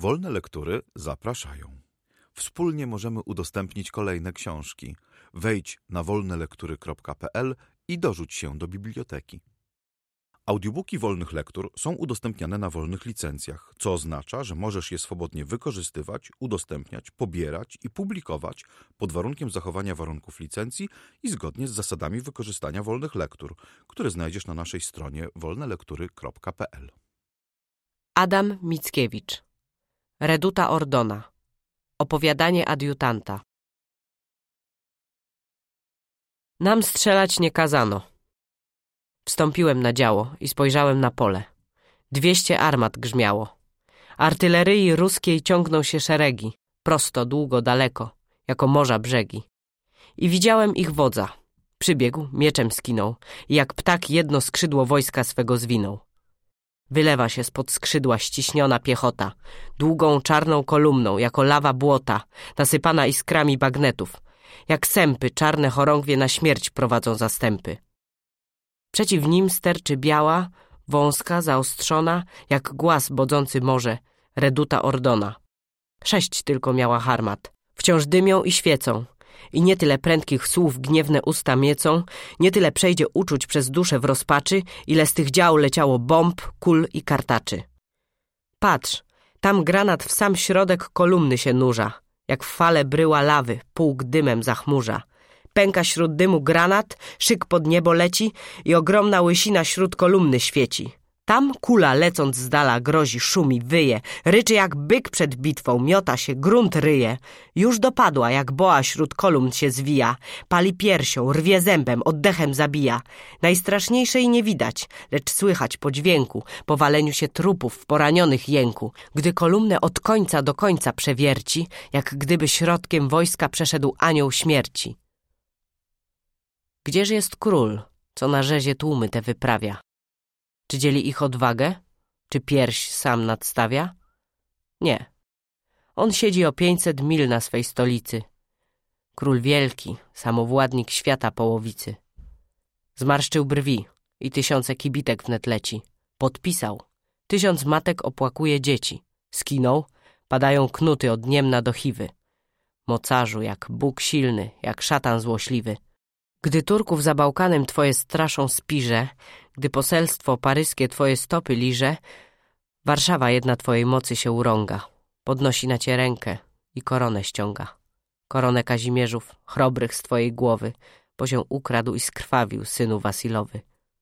Wolne Lektury zapraszają. Wspólnie możemy udostępnić kolejne książki. Wejdź na wolnelektury.pl i dorzuć się do biblioteki. Audiobooki Wolnych Lektur są udostępniane na wolnych licencjach, co oznacza, że możesz je swobodnie wykorzystywać, udostępniać, pobierać i publikować pod warunkiem zachowania warunków licencji i zgodnie z zasadami wykorzystania wolnych lektur, które znajdziesz na naszej stronie wolnelektury.pl. Adam Mickiewicz. Reduta Ordona. Opowiadanie adiutanta. Nam strzelać nie kazano. Wstąpiłem na działo i spojrzałem na pole. 200 armat grzmiało. Artyleryi ruskiej ciągną się szeregi, prosto, długo, daleko, jako morza brzegi. I widziałem ich wodza. Przybiegł, mieczem skinął i jak ptak jedno skrzydło wojska swego zwinął. Wylewa się spod skrzydła ściśniona piechota, długą czarną kolumną, jako lawa błota, nasypana iskrami bagnetów. Jak sępy czarne chorągwie na śmierć prowadzą zastępy. Przeciw nim sterczy biała, wąska, zaostrzona, jak głaz bodzący morze, reduta Ordona. 6 tylko miała harmat. Wciąż dymią i świecą. I nie tyle prędkich słów gniewne usta miecą, nie tyle przejdzie uczuć przez duszę w rozpaczy, ile z tych dział leciało bomb, kul i kartaczy. Patrz, tam granat w sam środek kolumny się nurza, jak w fale bryła lawy, pułk dymem zachmurza. Pęka śród dymu granat, szyk pod niebo leci i ogromna łysina śród kolumny świeci. Tam kula lecąc z dala grozi, szumi, wyje, ryczy jak byk przed bitwą, miota się, grunt ryje. Już dopadła, jak boa śród kolumn się zwija, pali piersią, rwie zębem, oddechem zabija. Najstraszniejszej nie widać, lecz słychać po dźwięku, po waleniu się trupów, poranionych jęku, gdy kolumnę od końca do końca przewierci, jak gdyby środkiem wojska przeszedł anioł śmierci. Gdzież jest król, co na rzezie tłumy te wyprawia? Czy dzieli ich odwagę? Czy pierś sam nadstawia? Nie. On siedzi o 500 mil na swej stolicy. Król wielki, samowładnik świata połowicy. Zmarszczył brwi i 1000 kibitek wnet leci. Podpisał. 1000 matek opłakuje dzieci. Skinął, padają knuty od Niemna do Chiwy. Mocarzu, jak Bóg silny, jak szatan złośliwy. Gdy Turków za Bałkanem twoje straszą spirze, gdy poselstwo paryskie twoje stopy liże, Warszawa jedna twojej mocy się urąga, podnosi na cię rękę i koronę ściąga. Koronę Kazimierzów, chrobrych z twojej głowy, bo się ukradł i skrwawił synu Wasilowy.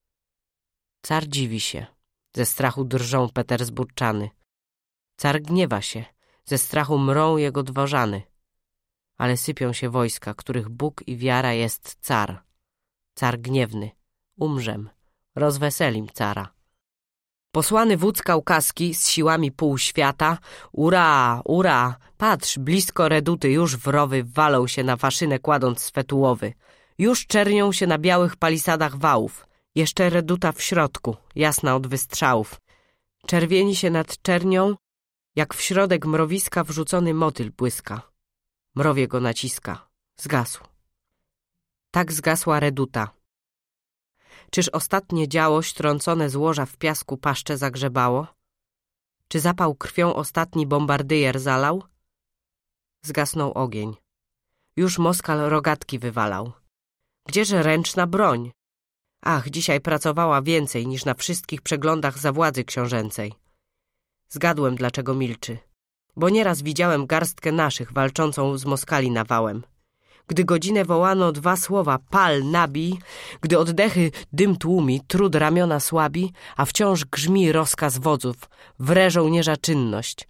Car dziwi się, ze strachu drżą Petersburczany. Car gniewa się, ze strachu mrą jego dworzany. Ale sypią się wojska, których Bóg i wiara jest car. Car gniewny, umrzem, rozweselim cara. Posłany wódz kaukaski z siłami pół świata, ura, ura, patrz, blisko reduty już wrowy walą się na faszynę kładąc swe tułowy. Już czernią się na białych palisadach wałów. Jeszcze reduta w środku, jasna od wystrzałów. Czerwieni się nad czernią, jak w środek mrowiska wrzucony motyl błyska. Mrowie go naciska. Zgasł. Tak zgasła reduta. Czyż ostatnie działo strącone z łoża w piasku paszcze zagrzebało? Czy zapał krwią ostatni bombardyjer zalał? Zgasnął ogień. Już Moskal rogatki wywalał. Gdzieże ręczna broń? Ach, dzisiaj pracowała więcej niż na wszystkich przeglądach za władzy książęcej. Zgadłem, dlaczego milczy. Bo nieraz widziałem garstkę naszych walczącą z Moskali nawałem. Gdy godzinę wołano 2 słowa pal, nabij, gdy oddechy dym tłumi, trud ramiona słabi, a wciąż grzmi rozkaz wodzów, wre żołnierza czynność.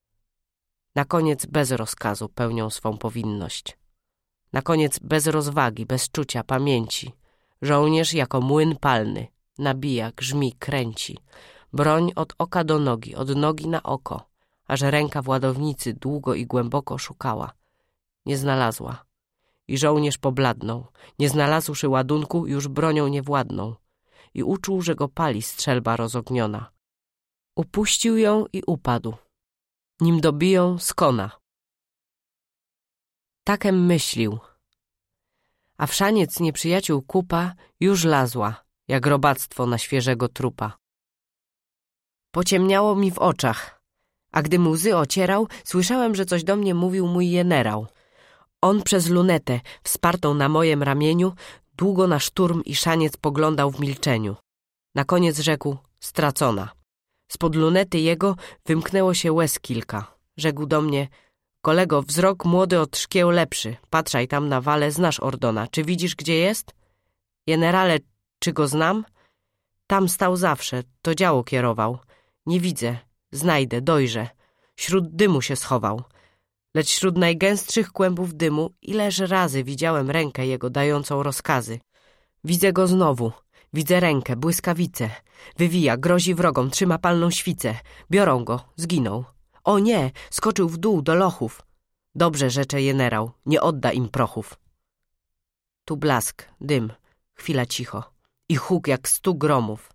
Na koniec bez rozkazu pełnią swą powinność. Na koniec bez rozwagi, bez czucia, pamięci. Żołnierz jako młyn palny nabija, grzmi, kręci. Broń od oka do nogi, od nogi na oko, aż ręka władownicy długo i głęboko szukała. Nie znalazła. I żołnierz pobladnął. Nie znalazłszy ładunku, już bronią nie władną. I uczuł, że go pali strzelba rozogniona. Upuścił ją i upadł. Nim dobiją, skona. Takem myślił. A w szaniec nieprzyjaciół kupa już lazła, jak robactwo na świeżego trupa. Pociemniało mi w oczach. A gdy mu łzy ocierał, słyszałem, że coś do mnie mówił mój jenerał. On przez lunetę, wspartą na mojem ramieniu, długo na szturm i szaniec poglądał w milczeniu. Na koniec rzekł: stracona. Spod lunety jego wymknęło się łez kilka. Rzekł do mnie: kolego, wzrok młody od szkieł lepszy. Patrzaj tam na wale, znasz Ordona. Czy widzisz, gdzie jest? Jenerale, czy go znam? Tam stał zawsze, to działo kierował. Nie widzę, znajdę, dojrzę. Śród dymu się schował. Lecz wśród najgęstszych kłębów dymu ileż razy widziałem rękę jego dającą rozkazy. Widzę go znowu, widzę rękę, błyskawicę. Wywija, grozi wrogom, trzyma palną świcę. Biorą go, zginął. O nie, skoczył w dół do lochów. Dobrze, rzecze jenerał, nie odda im prochów. Tu blask, dym, chwila cicho i huk jak 100 gromów.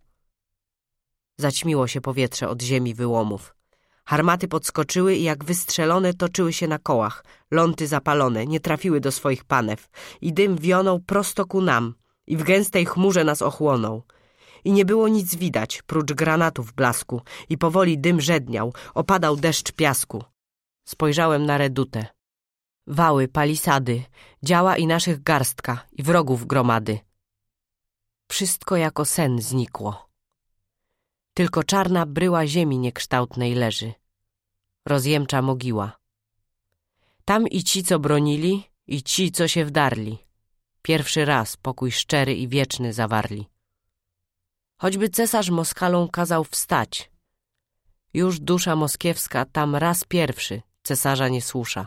Zaćmiło się powietrze od ziemi wyłomów. Harmaty podskoczyły i jak wystrzelone toczyły się na kołach. Ląty zapalone, nie trafiły do swoich panew. I dym wionął prosto ku nam i w gęstej chmurze nas ochłonął. I nie było nic widać, prócz granatów blasku. I powoli dym żedniał, opadał deszcz piasku. Spojrzałem na redutę. Wały, palisady, działa i naszych garstka i wrogów gromady. Wszystko jako sen znikło. Tylko czarna bryła ziemi niekształtnej leży. Rozjemcza mogiła. Tam i ci, co bronili, i ci, co się wdarli. Pierwszy raz pokój szczery i wieczny zawarli. Choćby cesarz Moskalom kazał wstać. Już dusza moskiewska tam raz pierwszy cesarza nie słusza.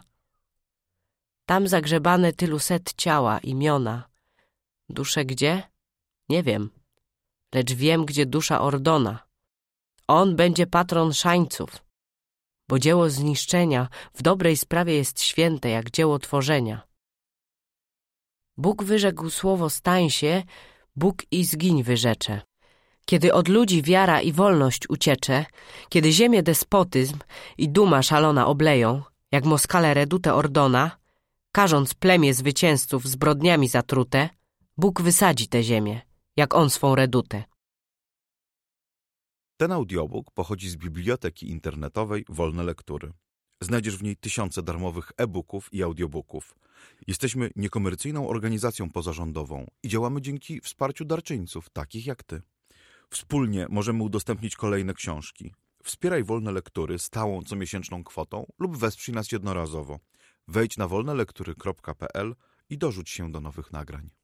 Tam zagrzebane tylu set ciała, imiona. Dusze gdzie? Nie wiem. Lecz wiem, gdzie dusza Ordona. On będzie patron szańców, bo dzieło zniszczenia w dobrej sprawie jest święte, jak dzieło tworzenia. Bóg wyrzekł słowo stań się, Bóg i zgiń wyrzecze. Kiedy od ludzi wiara i wolność uciecze, kiedy ziemię despotyzm i duma szalona obleją, jak Moskale redutę Ordona, karząc plemię zwycięzców zbrodniami zatrute, Bóg wysadzi tę ziemię, jak on swą redutę. Ten audiobook pochodzi z biblioteki internetowej Wolne Lektury. Znajdziesz w niej tysiące darmowych e-booków i audiobooków. Jesteśmy niekomercyjną organizacją pozarządową i działamy dzięki wsparciu darczyńców, takich jak ty. Wspólnie możemy udostępnić kolejne książki. Wspieraj Wolne Lektury stałą comiesięczną kwotą lub wesprzyj nas jednorazowo. Wejdź na wolnelektury.pl i dorzuć się do nowych nagrań.